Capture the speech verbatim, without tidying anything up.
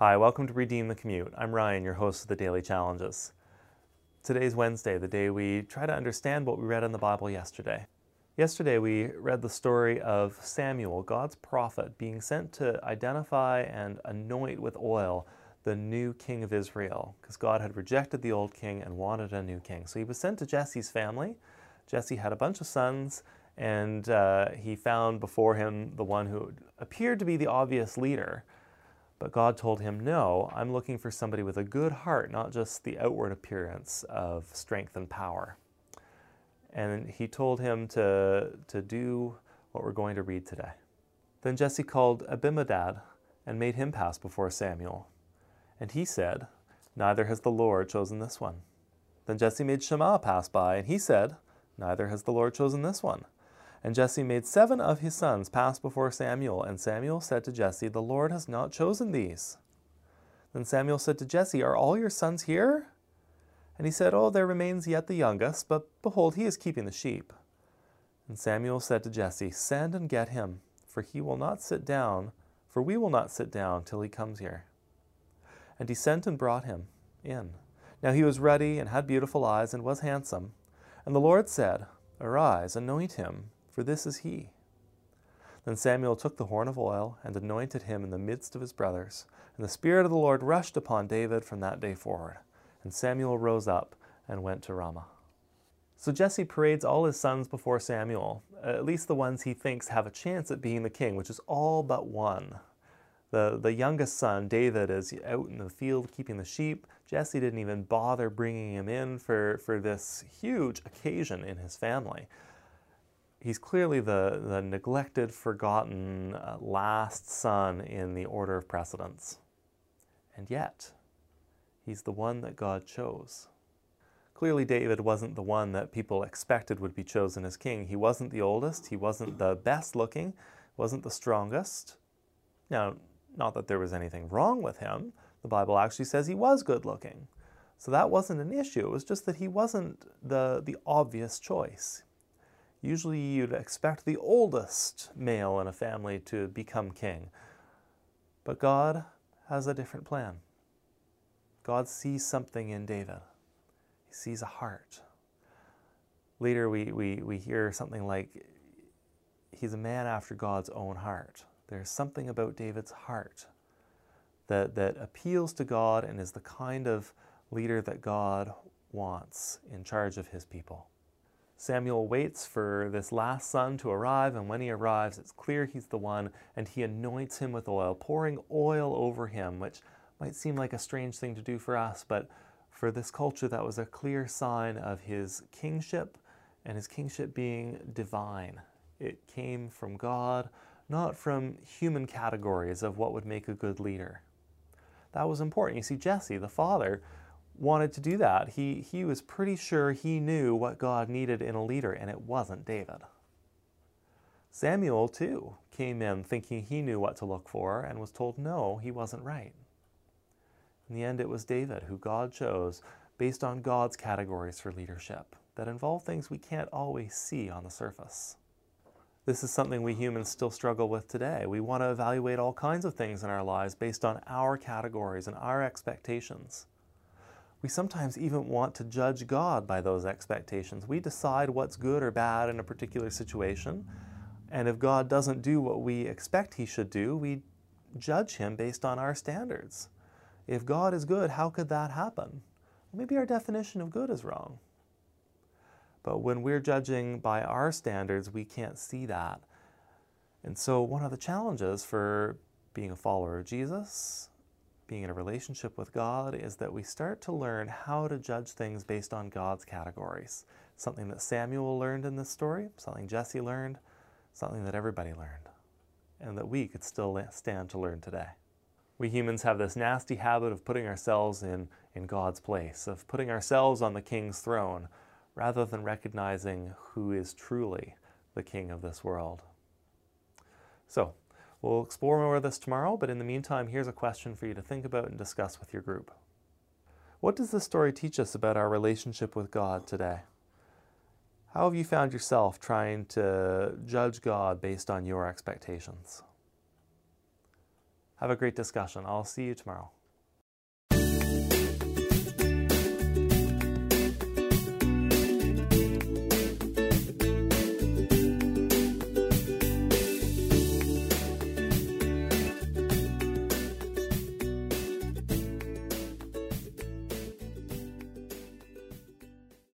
Hi, welcome to Redeem the Commute. I'm Ryan, your host of the Daily Challenges. Today's Wednesday, the day we try to understand what we read in the Bible yesterday. Yesterday we read the story of Samuel, God's prophet, being sent to identify and anoint with oil the new king of Israel, because God had rejected the old king and wanted a new king. So he was sent to Jesse's family. Jesse had a bunch of sons, and uh, he found before him the one who appeared to be the obvious leader. But God told him, no, I'm looking for somebody with a good heart, not just the outward appearance of strength and power. And he told him to, to do what we're going to read today. Then Jesse called Abinadab and made him pass before Samuel. And he said, neither has the Lord chosen this one. Then Jesse made Shammah pass by, and he said, neither has the Lord chosen this one. And Jesse made seven of his sons pass before Samuel, and Samuel said to Jesse, the Lord has not chosen these. Then Samuel said to Jesse, are all your sons here? And he said, oh, there remains yet the youngest, but behold, he is keeping the sheep. And Samuel said to Jesse, send and get him, for he will not sit down, for we will not sit down till he comes here. And he sent and brought him in. Now he was ruddy and had beautiful eyes and was handsome. And the Lord said, arise, anoint him, for this is he. Then Samuel took the horn of oil and anointed him in the midst of his brothers. And the Spirit of the Lord rushed upon David from that day forward. And Samuel rose up and went to Ramah. So Jesse parades all his sons before Samuel, at least the ones he thinks have a chance at being the king, which is all but one. The, the youngest son, David, is out in the field keeping the sheep. Jesse didn't even bother bringing him in for, for this huge occasion in his family. He's clearly the, the neglected, forgotten uh, last son in the order of precedence. And yet, he's the one that God chose. Clearly, David wasn't the one that people expected would be chosen as king. He wasn't the oldest, he wasn't the best looking, wasn't the strongest. Now, not that there was anything wrong with him. The Bible actually says he was good looking. So that wasn't an issue. It was just that he wasn't the, the obvious choice. Usually you'd expect the oldest male in a family to become king. But God has a different plan. God sees something in David. He sees a heart. Later we, we, we hear something like, he's a man after God's own heart. There's something about David's heart that, that appeals to God and is the kind of leader that God wants in charge of his people. Samuel waits for this last son to arrive, and when he arrives, it's clear he's the one, and he anoints him with oil, pouring oil over him, which might seem like a strange thing to do for us, but for this culture, that was a clear sign of his kingship, and his kingship being divine. It came from God, not from human categories of what would make a good leader. That was important. You see, Jesse, the father, wanted to do that. He, he was pretty sure he knew what God needed in a leader, and it wasn't David. Samuel, too, came in thinking he knew what to look for and was told no, he wasn't right. In the end, it was David who God chose based on God's categories for leadership that involve things we can't always see on the surface. This is something we humans still struggle with today. We want to evaluate all kinds of things in our lives based on our categories and our expectations. We sometimes even want to judge God by those expectations. We decide what's good or bad in a particular situation, and if God doesn't do what we expect he should do, we judge him based on our standards. If God is good, how could that happen? Maybe our definition of good is wrong. But when we're judging by our standards, we can't see that. And so one of the challenges for being a follower of Jesus, being in a relationship with God, is that we start to learn how to judge things based on God's categories. Something that Samuel learned in this story, something Jesse learned, something that everybody learned, and that we could still stand to learn today. We humans have this nasty habit of putting ourselves in, in God's place, of putting ourselves on the king's throne, rather than recognizing who is truly the king of this world. So, we'll explore more of this tomorrow, but in the meantime, here's a question for you to think about and discuss with your group. What does this story teach us about our relationship with God today? How have you found yourself trying to judge God based on your expectations? Have a great discussion. I'll see you tomorrow.